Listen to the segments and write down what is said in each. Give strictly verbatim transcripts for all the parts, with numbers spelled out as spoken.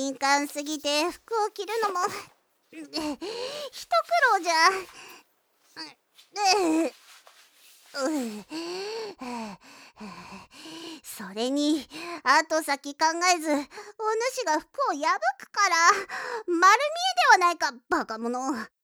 敏感すぎて服を着るのも一苦労じゃ。それに後先考えずお主が服を破くから丸見えではないか、バカ者。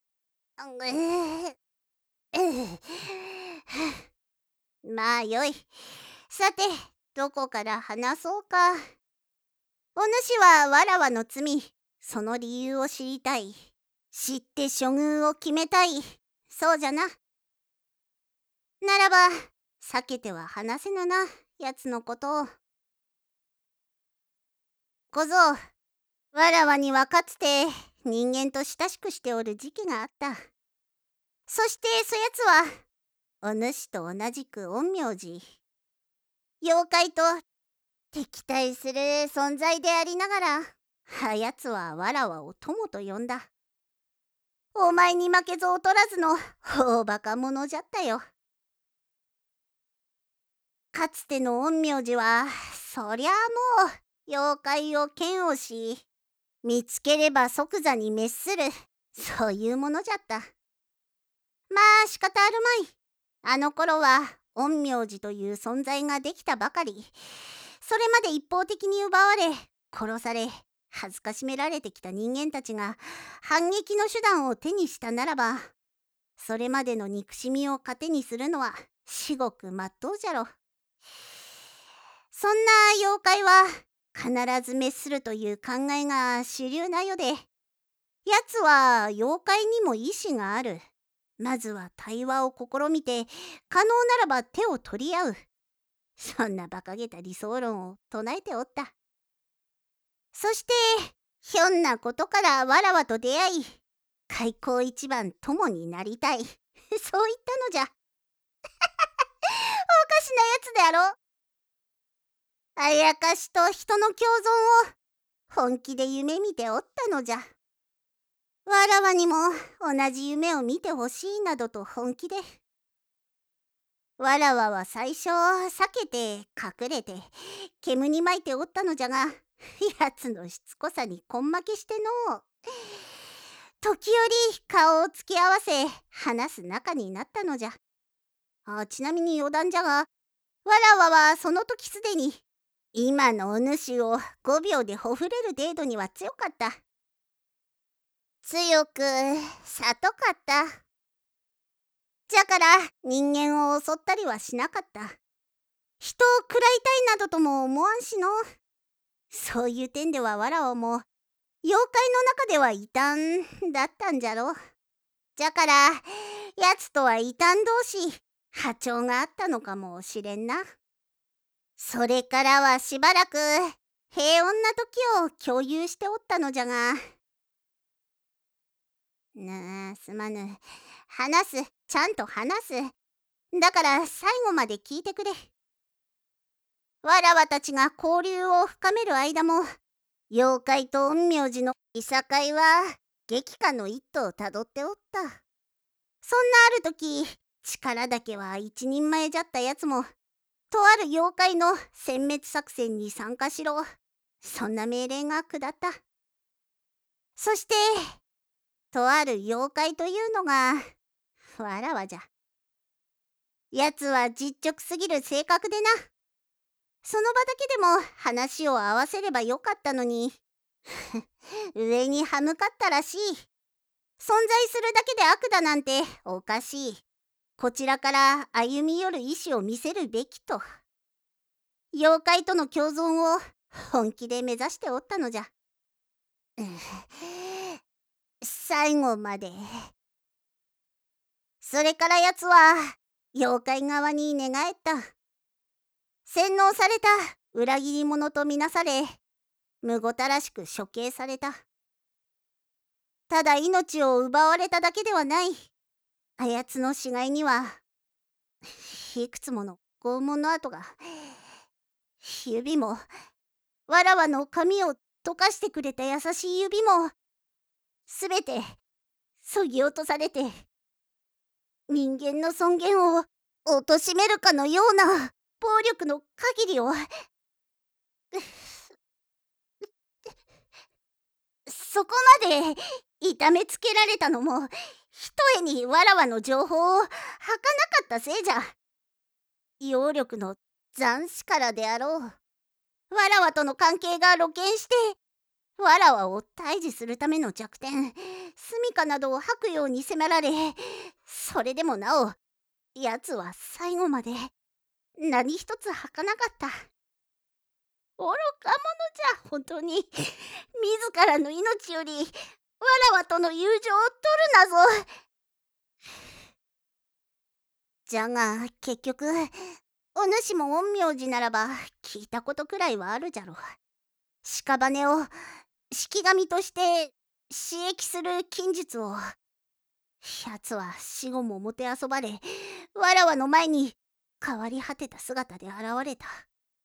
まあよい。さてどこから話そうか。お主はわらわの罪、その理由を知りたい。知って処遇を決めたい。そうじゃな。ならば避けては話せぬな、やつのことを。小僧、わらわにはかつて人間と親しくしておる時期があった。そしてそやつはお主と同じく陰陽師、妖怪と敵対する存在でありながら、あやつはわらわを友と呼んだ。お前に負けず劣らずの大バカ者じゃったよ。かつての陰陽師はそりゃあもう妖怪を嫌悪し、見つければ即座に滅する、そういうものじゃった。まあ仕方あるまい。あの頃は陰陽師という存在ができたばかり。それまで一方的に奪われ殺され恥ずかしめられてきた人間たちが反撃の手段を手にしたならば、それまでの憎しみを糧にするのは至極まっとうじゃろ。そんな妖怪は必ず滅するという考えが主流なよで、やつは妖怪にも意志がある。まずは対話を試みて、可能ならば手を取り合う。そんな馬鹿げた理想論を唱えておった。そしてひょんなことからわらわと出会い、開口一番友になりたいそう言ったのじゃ。おかしなやつであろう。あやかしと人の共存を本気で夢見ておったのじゃ。わらわにも同じ夢を見てほしいなどと本気で。わらわは最初避けて隠れて煙に巻いておったのじゃが、やつのしつこさに根負けしてのう。時折顔を突き合わせ話す仲になったのじゃ。あちなみに余談じゃが、わらわはその時すでに今のお主をごびょうでほふれる程度には強かった。強く里かった。じゃから人間を襲ったりはしなかった。人を食らいたいなどとも思わんしの。そういう点ではわらわも妖怪の中では異端だったんじゃろ。じゃからやつとは異端同士波長があったのかもしれんな。それからはしばらく平穏な時を共有しておったのじゃが。なあすまぬ。話す、ちゃんと話す。だから最後まで聞いてくれ。わらわたちが交流を深める間も、妖怪と陰陽師のいさかいは激化の一途をたどっておった。そんなある時、力だけは一人前じゃったやつも、とある妖怪の殲滅作戦に参加しろ、そんな命令が下った。そしてとある妖怪というのがわらわじゃ。やつは実直すぎる性格でな。その場だけでも話を合わせればよかったのに上に歯向かったらしい。存在するだけで悪だなんておかしい。こちらから歩み寄る意志を見せるべきと。妖怪との共存を本気で目指しておったのじゃ。最後まで。それからやつは妖怪側に寝返った。洗脳された裏切り者とみなされ、むごたらしく処刑された。ただ命を奪われただけではない。あやつの死骸にはいくつもの拷問の跡が。指もわらわの髪を溶かしてくれた優しい指もすべてそぎ落とされて、人間の尊厳を貶めるかのような暴力の限りをそこまで痛めつけられたのもひとえにわらわの情報を吐かなかったせいじゃ。揚力の残滓からであろう。わらわとの関係が露見してわらわを退治するための弱点、住処などを吐くように迫られ、それでもなおやつは最後まで何一つ吐かなかった。愚か者じゃ本当に。自らの命よりわらわとの友情を取るなぞ。じゃが結局お主も陰陽師ならば聞いたことくらいはあるじゃろう。屍を式神として刺激する禁術を。やつは死後ももてあそばれ、わらわの前に変わり果てた姿で現れた。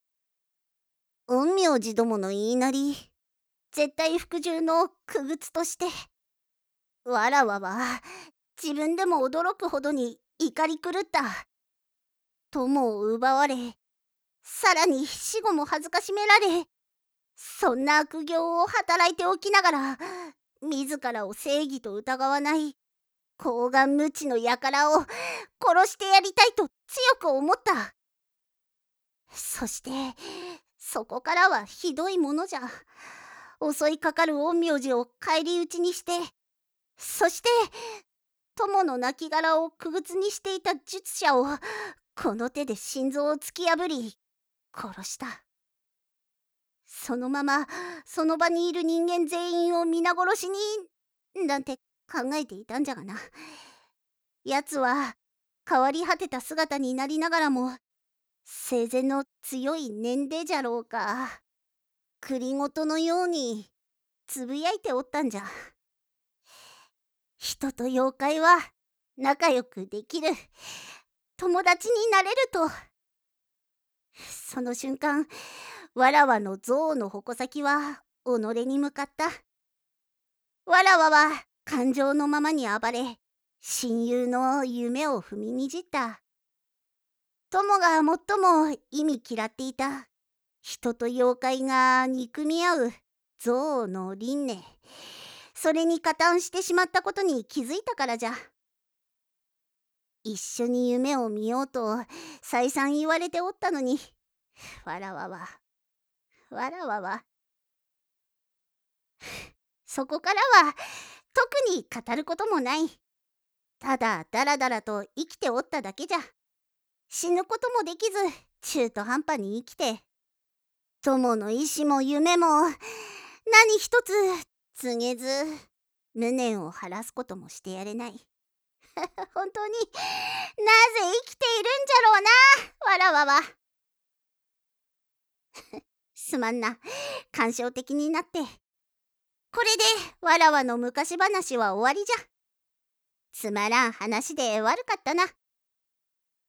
陰陽師どもの言いなり、絶対服従の傀儡として、わらわは自分でも驚くほどに怒り狂った。友を奪われ、さらに死後も恥ずかしめられ、そんな悪行を働いておきながら、自らを正義と疑わない厚顔無知の輩を殺してやりたいと強く思った。そしてそこからはひどいものじゃ。襲いかかる陰陽師を返り討ちにして、そして友の亡骸を傀儡にしていた術者をこの手で心臓を突き破り殺した。そのままその場にいる人間全員を皆殺しになんて考えていたんじゃがな。やつは変わり果てた姿になりながらも生前の強い念でじゃろうか、栗ごとのようにつぶやいておったんじゃ。人と妖怪は仲良くできる、友達になれると。その瞬間、わらわの憎悪の矛先は己に向かった。わらわは感情のままに暴れ、親友の夢を踏みにじった。友が最も意味嫌っていた人と妖怪が憎み合う憎悪の輪廻、それに加担してしまったことに気づいたからじゃ。一緒に夢を見ようと再三言われておったのに、わらわはわらわはそこからは特に語ることもない。ただだらだらと生きておっただけじゃ。死ぬこともできず中途半端に生きて、友の意志も夢も何一つ告げず、無念を晴らすこともしてやれない。本当になぜ生きているんじゃろうな、わらわは。すまんな、感傷的になって。これでわらわの昔話は終わりじゃ。つまらん話で悪かったな。